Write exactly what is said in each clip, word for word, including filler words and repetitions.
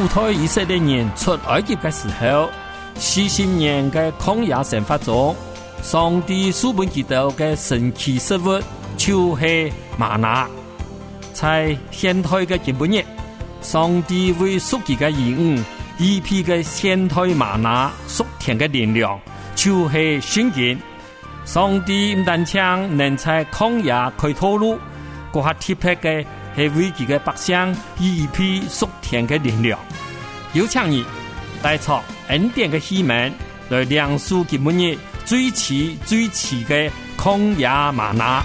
主推以色列人出埃及的时候，四十年的曠野生活中，上帝赐本基督的神奇食物就是玛拿。在现代的今日，上帝为属己的兒女一批的現代瑪拿屬天的力量，就是聖經。上帝唔單止能在曠野開道路，嗰下特別嘅係為佢嘅百姓一批屬天的力量。有請你帶出恩典的希望，來亮出今日最遲最遲嘅曠野瑪拿。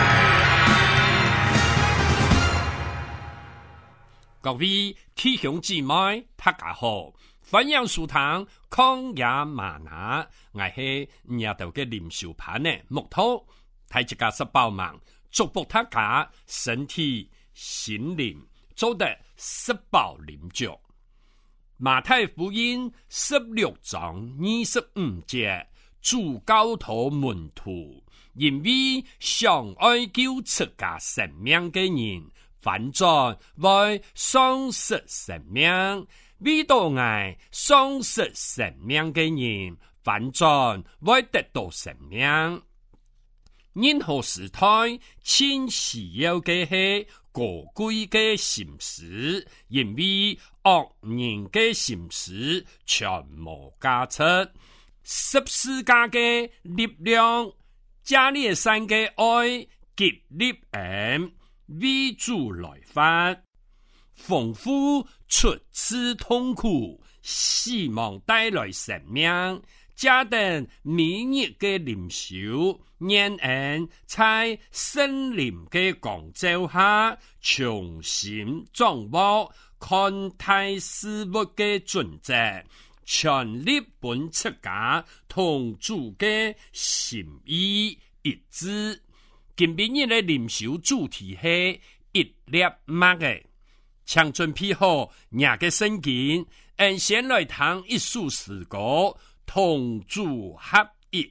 各位弟兄姊妹，大家好，歡迎收聽曠野嗎哪，我係日頭嘅靈修盤呢木頭，睇一家十包忙，祝福大家身體心靈做得十飽靈足。馬太福音十六章二十五節，主教導門徒，因為想愛救出家生命嘅人，反轉為喪失生命，為到愛喪失生命嘅人，反轉為得到生命。任何時代千需要嘅係高貴嘅心思，因為惡人嘅心思全無價值。十字架嘅力量，加列山嘅愛激勵人，為主來發，豐富出此痛苦，希望帶來生命。加等明日嘅靈修，讓人在聖靈嘅光照下，重新掌握看待事物嘅準則，全力本出家同主嘅心意一致。今晡日嘅靈修主題係一粒麥嘅，請準備好廿個聖經，按先來聽一首詩歌，同主合一。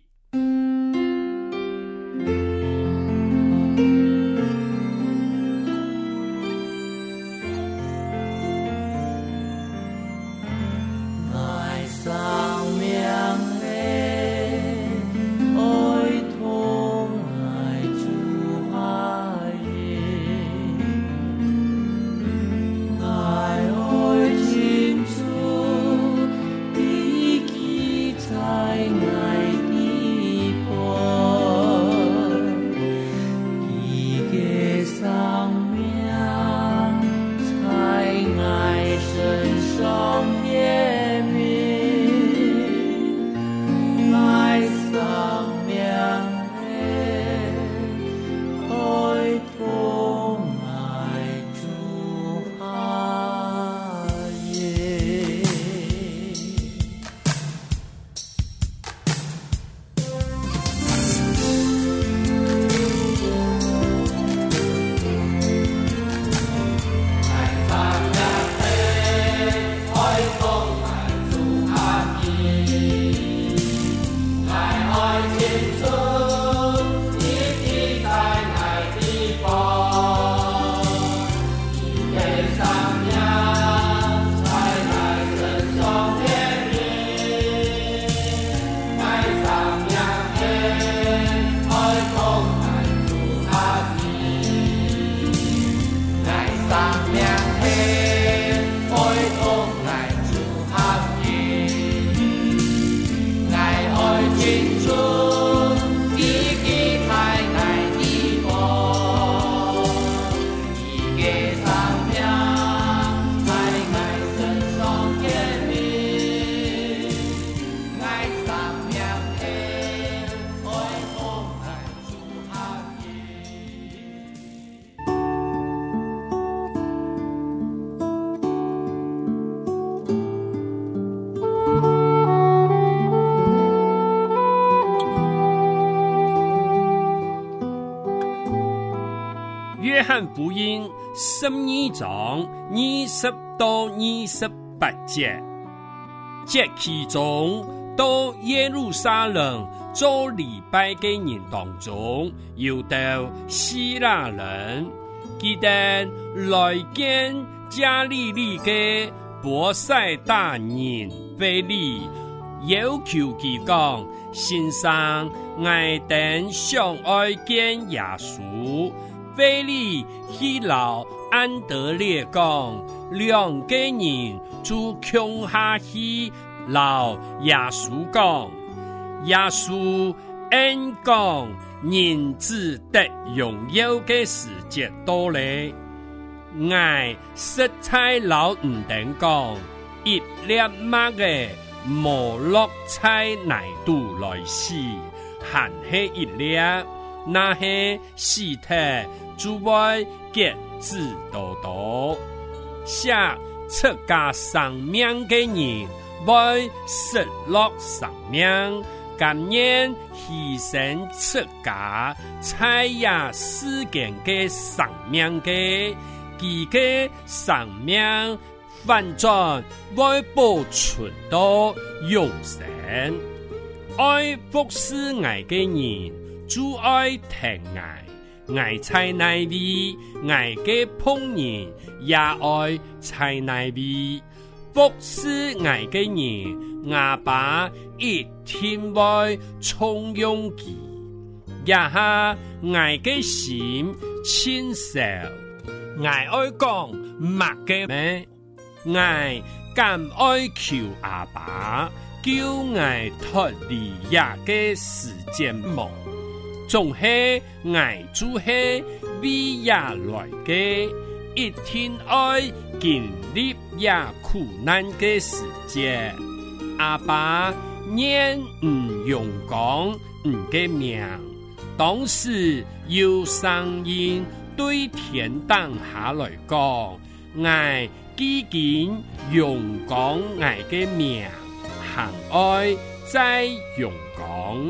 約翰福音十二章二十到二十八節，節期中到耶路撒冷做禮拜嘅人當中，有到希臘人，佢哋來見加利利嘅伯赛大人腓利要求佢講，先生，我等想愛見耶穌。腓利去留安德烈講，兩個人就窮下去留耶穌講。耶穌應講，人子得榮耀嘅時節到咧。我實在老唔等講，一粒麥嘅無落在泥土來死，還係一粒，那係死體就會結子多多。像出家生命嘅人會失落生命，甘願犧牲出家才也世間嘅生命嘅。佢嘅生命反轉會保存到永生，愛服侍愛嘅人就愛聽愛，愛在內位，愛嘅朋友也愛在內位，服侍愛嘅人，阿爸一定會重用佢，也下愛嘅心親手。我愛講默嘅咩？我敢愛求阿爸，叫我脫離也嘅時間夢，總係我就係為也來嘅，一天愛經歷也苦難嘅時節。阿爸念唔用講唔嘅命，當時有聲音對天當下來講，愛基金用講愛嘅命，行愛再用講。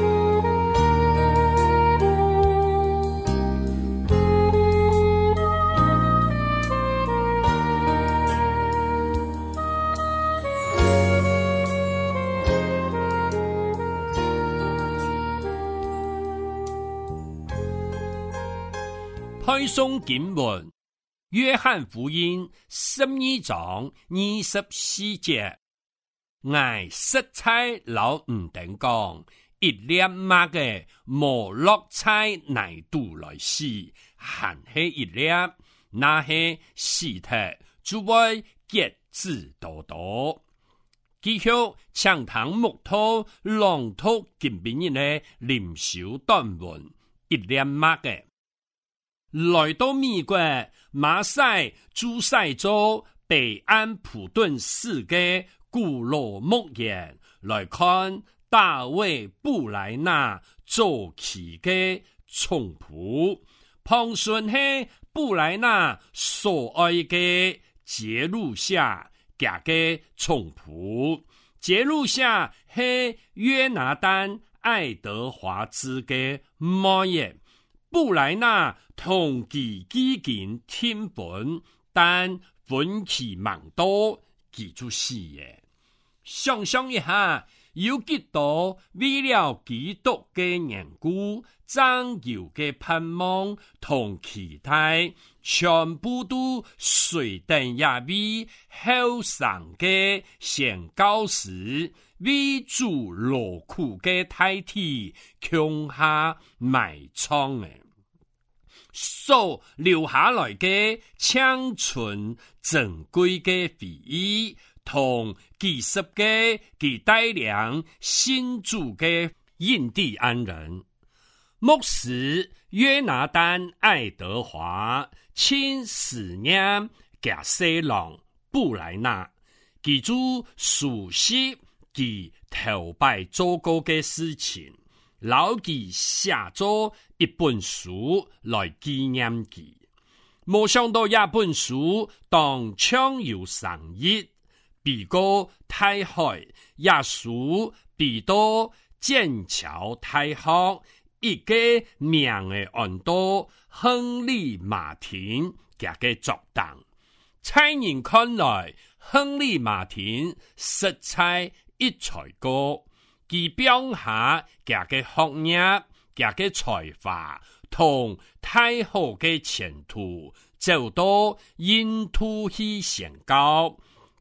配送經文，約翰福音十二章二十四節，我實在老唔等講，一粒麥嘅無落在泥土來死，還係一粒，那係死體就會結子多多。繼續請堂木頭朗讀今晡日嘅靈修短文，一粒麥嘅。來到美國馬賽諸塞州北安普頓市嘅古老牧園，來看大衛布萊納早期嘅松譜，旁順係布萊納所愛嘅節錄下夾嘅松譜，節錄下係約拿單愛德華茲嘅牧業。布萊納同其基金添本，但分歧蠻多，記住死嘅。想象一下，有幾多為了基督嘅緣故，將有嘅盼望同期待，全部都隨等也為後生嘅宣教士，為主勞苦嘅大體窮下埋藏嘅。所留下來嘅青春珍貴嘅回憶，同幾十個佢帶領信主嘅印第安人，牧師約拿單愛德華親思念嘅細郎布萊納，記住熟悉佢頭擺做過嘅事情，老記寫咗一本書來紀念佢。冇想到一本書當場有生意，比過大海耶穌比到劍橋大學一個名嘅安多亨利馬丁嘅嘅作當。在人看來，亨利馬丁實在一才高，佢表下嘅嘅學業嘅嘅才華同太好嘅前途，走到印度去宣教，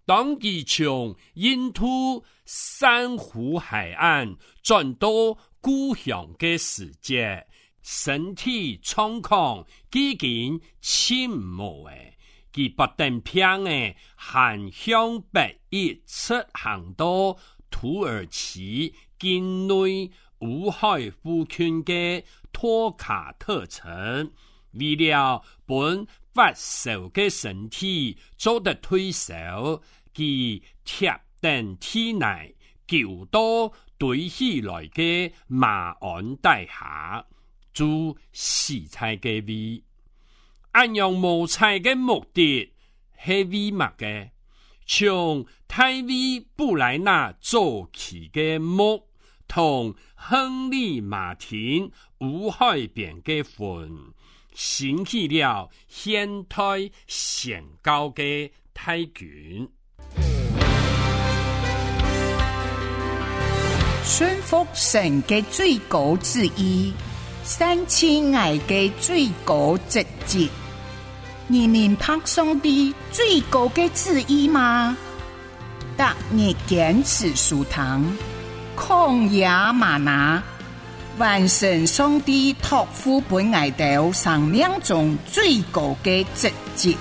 當佢從印度珊瑚海岸轉到故鄉嘅時節，身體狀況幾近침無誒，佢不但平誒，還向北一直行到土耳其境內烏海附近嘅托卡特城，為了本發燒嘅身體做得退燒，佢貼定體內救到堆起來嘅馬鞍底下，做洗菜嘅味。按樣無菜嘅目的係為乜嘅？從大衛布萊納做起嘅木，同亨利馬丁烏海邊嘅墳，興起了現代宣告嘅大權。 順服神嘅最高旨意，三千愛嘅最高職責，你明白上帝最高嘅旨意嗎？逐日堅持書堂，曠野嗎哪，完成上帝託付本愛道生命中最高嘅職責。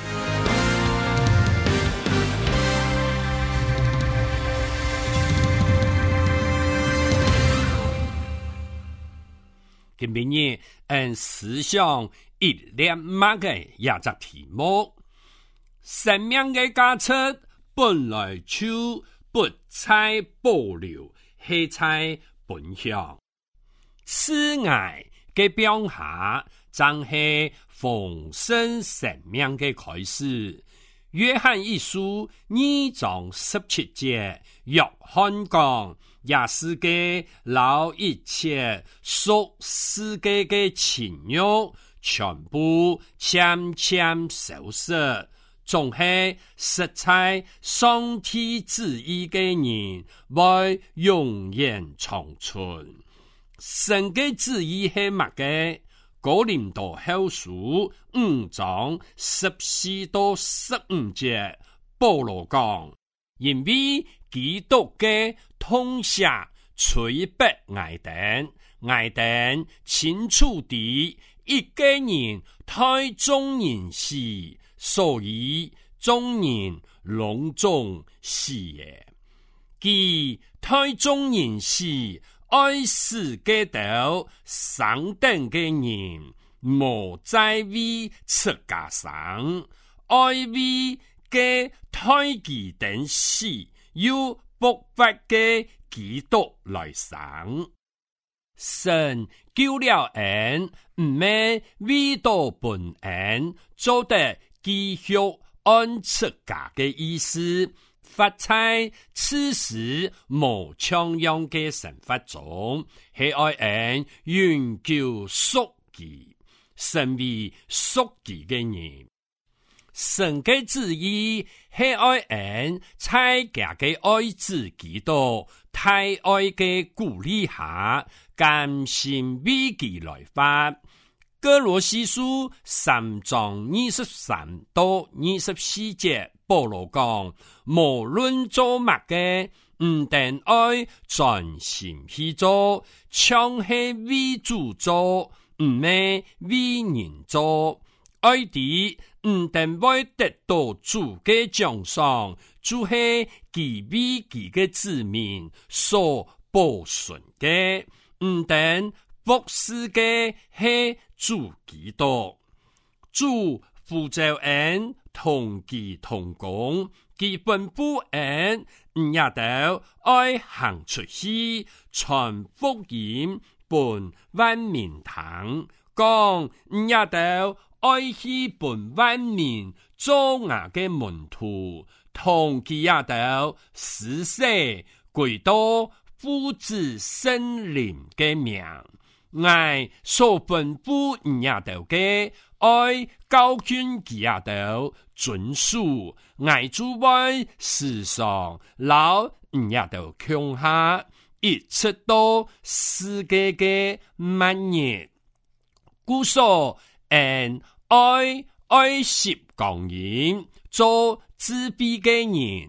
今日按思想一連麥嘅一隻題目，生命嘅價值本來就不在保留，係在分享。此愛嘅表下，正係豐盛生命嘅開始。約翰一書二章十七節，約翰講。也是嘅老一切屬世界嘅情欲，全部漸漸消失，總係實在上帝旨意嘅人，會永遠長存。神嘅旨意係乜嘅？哥林多後書五章十四到十五節，保羅講，因為基督嘅通下垂筆愛等，愛等清楚地一個人太眾人死，所以眾人隆重死也。佢太眾人死，愛死嘅道上等嘅人，無在為出家生，愛為嘅太極等死，要博發嘅基督來生。神救了人，唔係為到本人，做得繼續按出家嘅意思，發在此時無搶樣嘅神法中，係愛人永久屬己，神為屬己嘅人。神嘅旨意係愛人在家嘅愛子基督太愛嘅鼓勵下，甘心為其來發。歌羅西書三章二十三到二十四節，保羅講，無論做乜嘅，唔但愛專心去做，像係為主做，唔係為人做，愛啲。唔但會得到主嘅獎賞，就係其為其嘅子民所保存嘅。唔但服侍嘅係主基督，主呼召人同其同工，基本不人唔也得愛行出去，傳福音本萬民堂，講唔也得。愛去本萬民做我嘅門徒，同佢也得施捨歸到父子聖靈嘅名，愛所本不也得嘅愛教訓佢也得遵守，愛主愛世上老也得強下，一直到世界嘅萬日，故所恩。愛愛惜光陰，做自卑嘅人，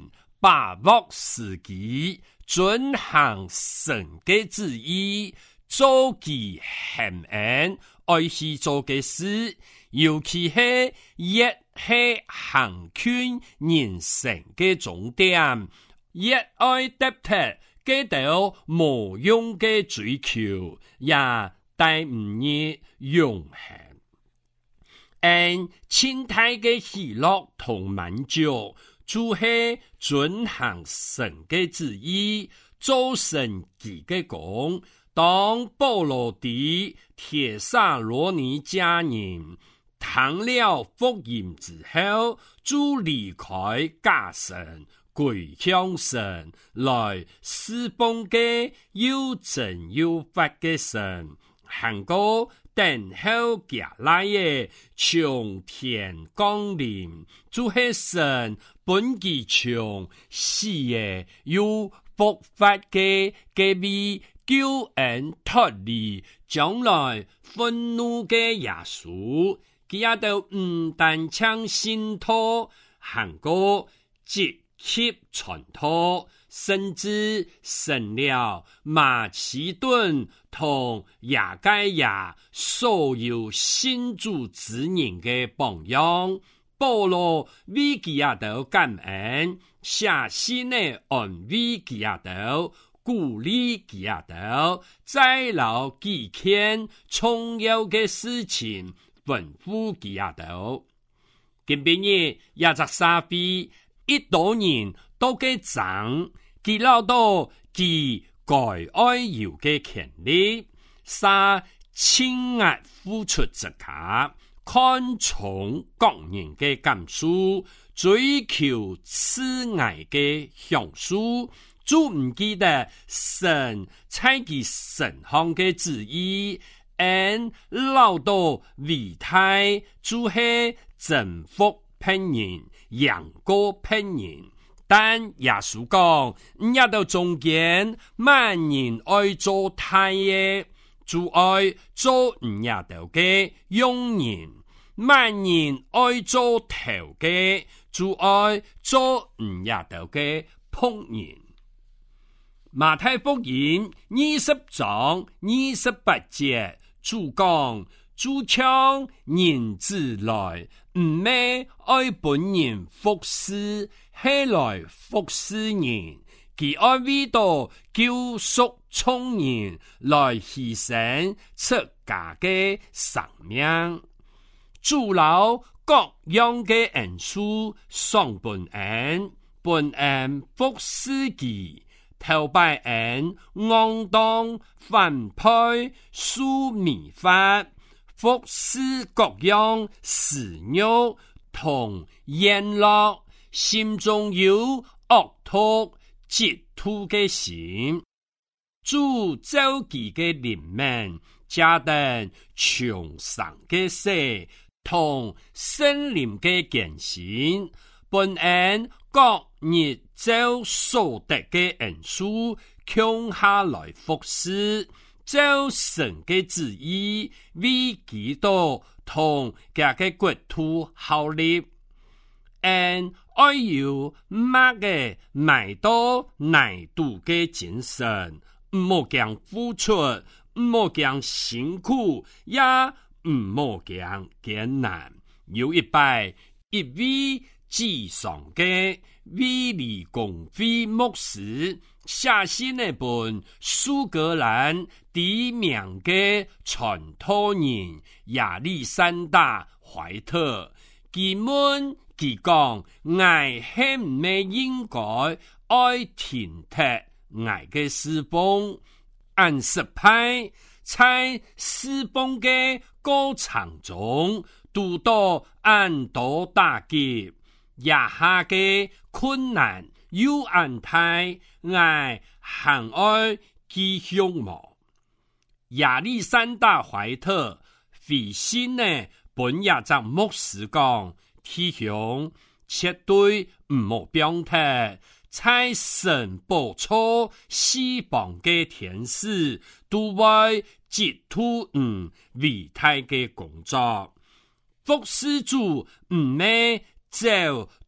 把握時機，遵行神嘅旨意，做其行恩愛去做嘅事，尤其係越係行勸人生嘅重點，越愛得到嘅到無用嘅追求，也帶唔熱永恆。按清態嘅喜樂同滿足，就係遵行神嘅旨意，做神己嘅工。當保羅的帖撒羅尼迦人聽了福音之後，就離開假神，歸向神，來侍奉嘅有真有法嘅神，行過等候家來嘅從天降臨，就係神本己從死嘅有復活嘅嘅位救恩脫離將來憤怒嘅耶穌，佢也都唔單唱信託，行過直接傳託，甚至成了馬其頓同亞該亞所有信主之人嘅榜樣。保羅為佢也都感恩，寫信嘅安慰佢也都鼓勵佢也都再勞幾件重要嘅事情，吩咐佢也都。今邊日也在沙飛，一多人都嘅長，佢老到佢該愛有嘅權利，沙親愛付出自家，看重各人嘅感受，追求慈愛嘅享受，就唔記得神採其神行嘅旨意，按老到離太就係征服別人，贏過別人。但耶穌講，也到中間，萬人愛做太爺，就愛做唔也到嘅傭人；萬人愛做頭嘅，就愛做唔也到嘅僕人。馬太福音二十章二十八節，主講：主將人子來，唔咩愛本人服侍，係來服侍人。佢愛為到救贖眾人，來犧牲出家嘅生命。主老各樣嘅恩賜，雙本恩，本恩服侍佢。頭拜恩昂當反派書迷法服侍各樣私欲同宴樂，心中有惡毒嫉妒嘅心，主召佢嘅靈命加登從上嘅世同聖靈嘅更新，本恩各日照所得嘅恩賜，強下來服侍，照神嘅旨意，為基督同佢嘅國土效力。按愛有乜嘅賣到難度嘅精神，唔好驚付出，唔好驚辛苦，也唔好驚艱難。有一拜一位至上嘅威利公會牧師寫信一本蘇格蘭知名嘅傳道人亞歷山大懷特，佢問佢講：愛係唔係應該愛停踢愛嘅侍奉？按實派在侍奉嘅過程中，遇到很多打擊。也下嘅困難有安泰，愛行愛其向無。亞歷山大懷特回信呢，本也就牧師講，弟兄絕對唔好表態，在神寶座西方嘅天使都會接觸唔偉大嘅工作，服侍主唔咩？就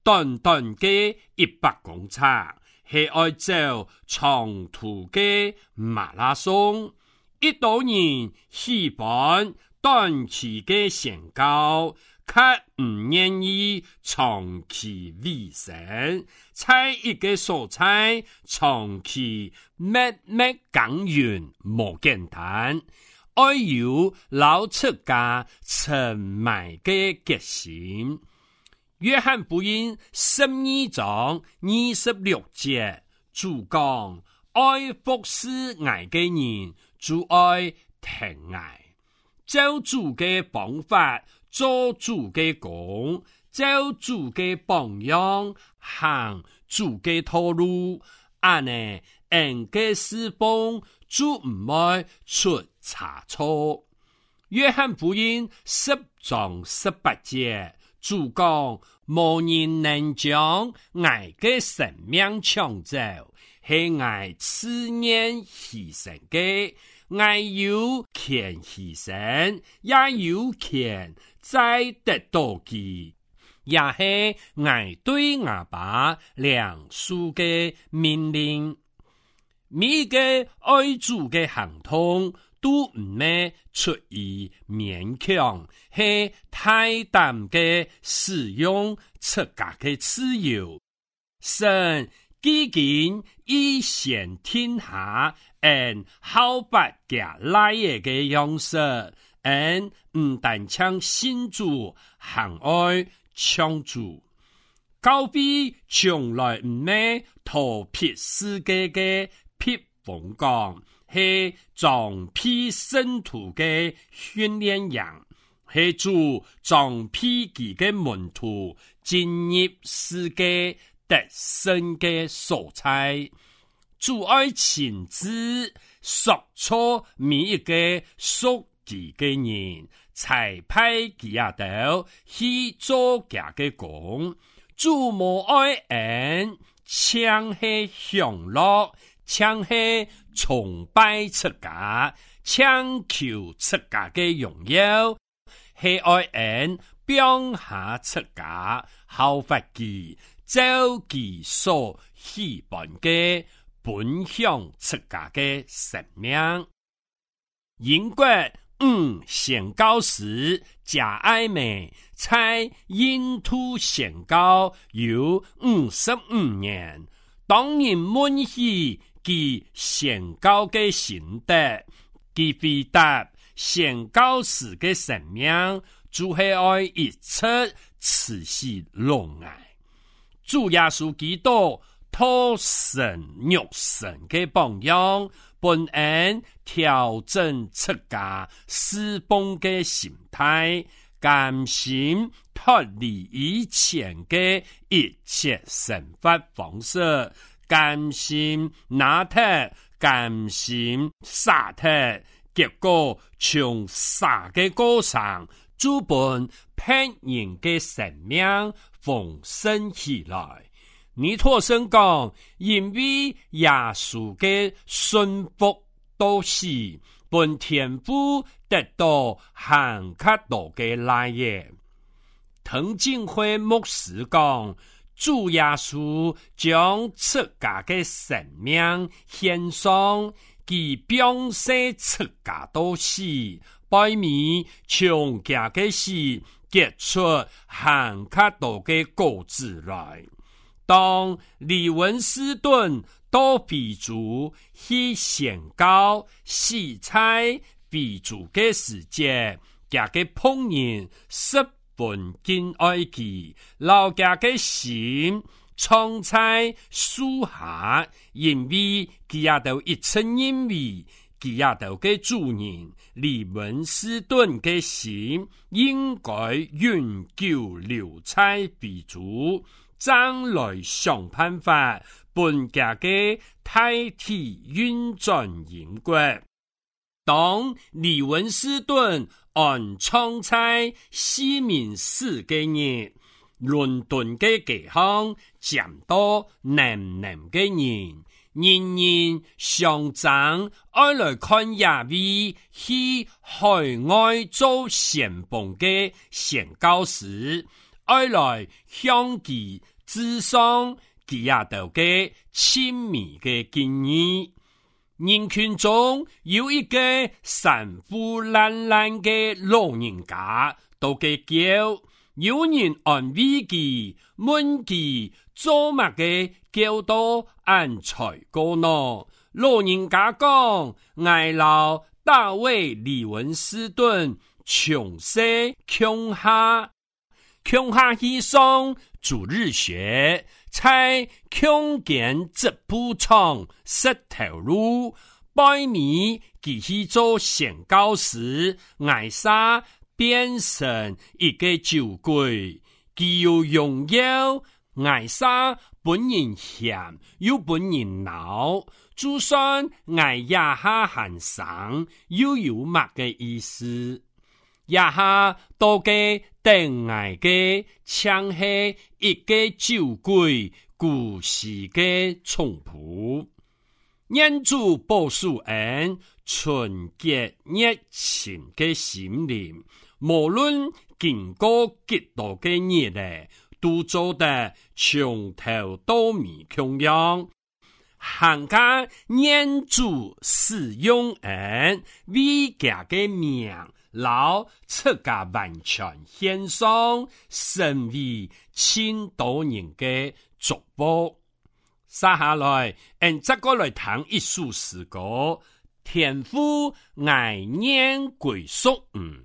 短短嘅一百公尺，係愛走長途嘅馬拉松。一多人喜歡短期嘅宣告，卻唔願意長期維生。在一個所在長期乜乜耕耘無簡單，愛有老出家沉埋嘅決心。約翰福音十二章二十六節，主講愛服侍愛嘅人，主愛疼愛，照主嘅方法做主嘅工，照主嘅榜樣行主嘅道路，安呢人嘅侍奉主唔會出差錯。約翰福音十章十八節，主講無人能將愛嘅生命搶走，係愛自願犧牲嘅，愛有權犧牲，也有權再得到佢，也係愛對阿爸良恕嘅命令。每個愛主嘅行動都唔咩出於勉強，係大膽嘅使用自家嘅自由。神既然以先天下人好百家來嘅樣式，人唔但將信主行愛搶主，教會從來唔咩逃避世界嘅撇風光，係裝批聖徒嘅訓練營，係主裝批佢嘅門徒進入世界得勝嘅素材。主愛親自塑造每一個屬佢嘅人，才派佢阿到去做家嘅工。主無愛人，搶係享樂，搶係崇拜出家，搶求出家嘅榮耀，係愛人表下出家，效法佢，照佢所希望嘅本享出家嘅生命。英國五宣教士加愛美在印度宣教有五十五年，當人問起其宣教嘅心得，其回答宣教士嘅生命就係愛一出慈禧龍愛。主耶穌基督托神肉身嘅榜樣，本人調整出家侍奉嘅心態，甘心脫離以前嘅一切生活方式，甘心拿鐵，甘心灑鐵，結果從灑嘅過程，主本騙人嘅生命豐盛起來。尼托生講，因為耶穌嘅順服到死，本天父得到很較多嘅來耶。滕敬輝牧師講，主耶穌將出家嘅生命獻上，其表示出家到死，百米從家嘅死結出很較多嘅果子來。當李文斯頓到比族去宣告洗菜比族嘅時節，家嘅烹人十分敬愛佢，老家嘅心藏在樹下，因為佢也都一直認為佢也都嘅主人李文斯頓嘅心應該永久留在比族。將來想辦法，本家嘅代替運轉英國。當李文斯頓安創在西敏寺嘅日，倫敦嘅街巷漸多男男嘅人，人人上爭愛來看一位去海外做先鋒嘅宣教士，愛來向其智商佢也到嘅亲密嘅建議。人群中有一個神父懶懶嘅老人家，都嘅叫有人安慰佢，問佢做乜嘅叫到安財過呢？老人家講：挨老大衛李文斯頓窮些窮下，窮下去上主日學，在窮間直鋪廠石頭路，拜米佢去做宣教時，挨沙變成一個酒鬼，佢有榮耀，挨沙本人鹹又本人惱。就算挨呀下寒生，又有乜嘅意思？呀下都嘅定挨嘅，像係一個酒鬼故事嘅重譜。念主保守恩，純潔熱情嘅心靈，無論經過幾多嘅日咧，都做得從頭到尾同樣。行家念主使用恩，為家嘅命老出家完全獻上，成為千多人嘅祝福。接下來，俺再過來談一首詩歌，天父愛念歸宿。嗯。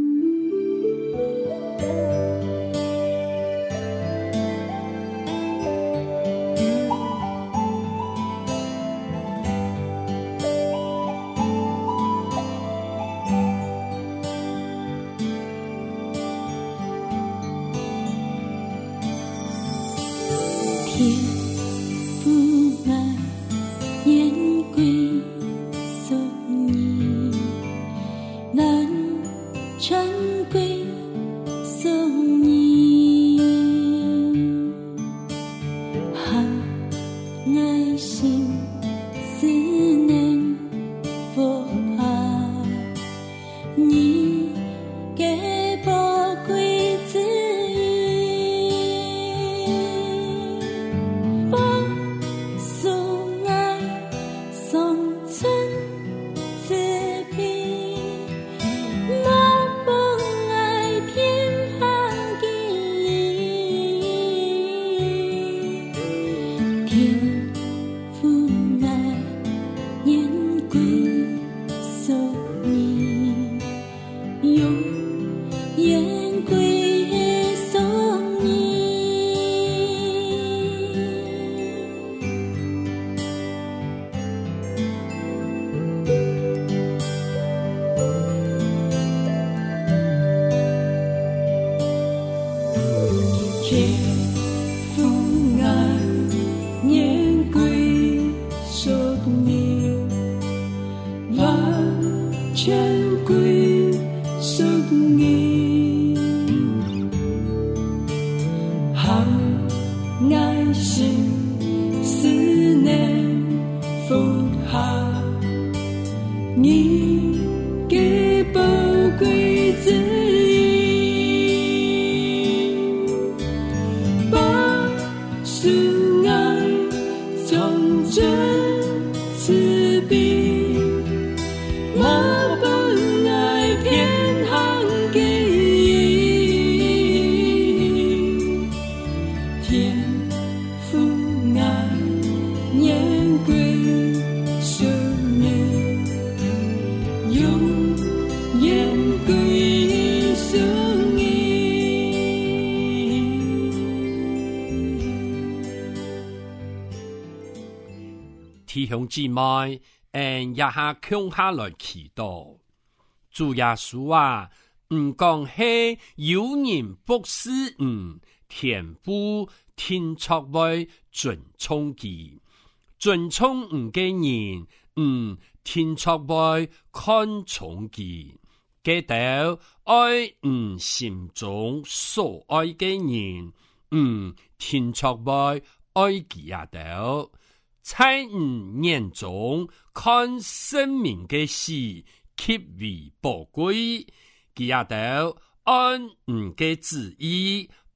弟兄姊妹，嗯，一下強下來祈禱，主耶穌啊，唔講係有人服侍唔天父天作為尊崇佢，尊崇唔嘅人，唔天作為看重佢，記得愛唔心中所愛嘅人，唔天作為愛佢也得。在五眼中看生命嘅事極為寶貴，佢也得按唔嘅旨意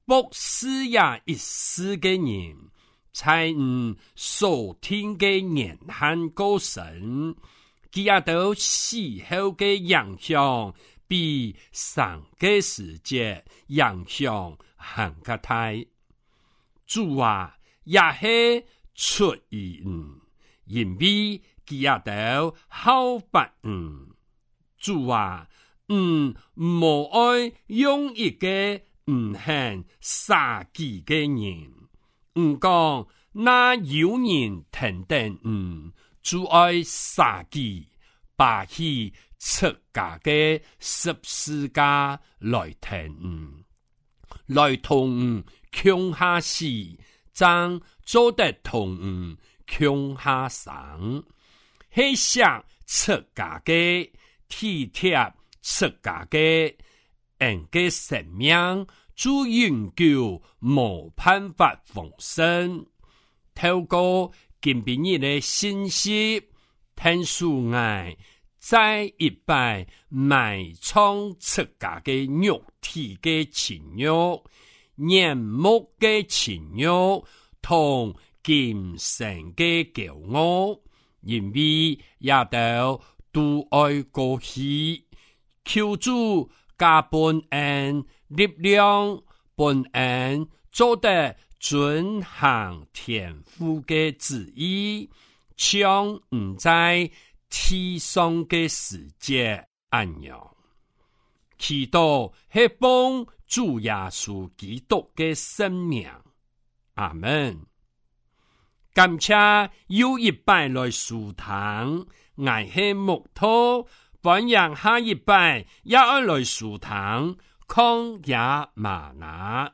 博斯也一世嘅人，才唔所聽嘅言行高深，佢也到死後嘅影響比上個世界影響更加大。主啊，也係出於嗯，因為佢也到好白嗯。主啊，嗯，無愛用一個唔恨殺己嘅人，唔講那有人聽等嗯，主愛殺己，把起出家嘅十字架來聽嗯，來同嗯強下死，將做得同嗯強下生，係想出家嘅。體貼出家嘅人嘅生命，就永久冇辦法豐盛。透過今晡日嘅信息，聽書愛在一擺埋藏出家嘅肉體嘅情慾、眼目嘅情慾同今生嘅驕傲，因為也到。都愛過去，求主加本恩力量，本恩做得遵行天父嘅旨意，像唔在地上嘅世界一樣。祈禱係幫主耶穌基督嘅生命，阿們。感謝有一擺來書堂。愛係木頭，本人下一拜也要來書堂曠野嗎哪。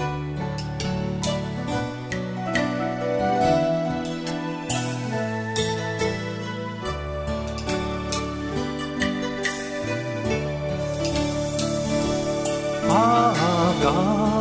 阿爸，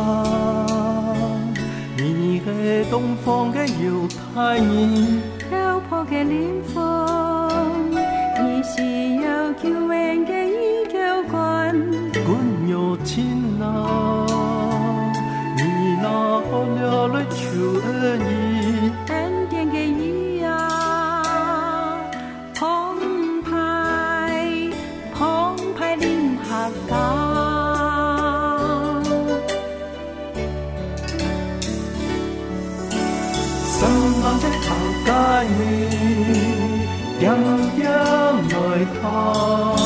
你係東方嘅猶太人， 漂泊嘅靈魂。你是有救恩嘅依靠關， 管有情啊，你那好了來求恩義， 恩典嘅義啊，澎湃澎湃臨下港， 深藍的頭街，點點來看。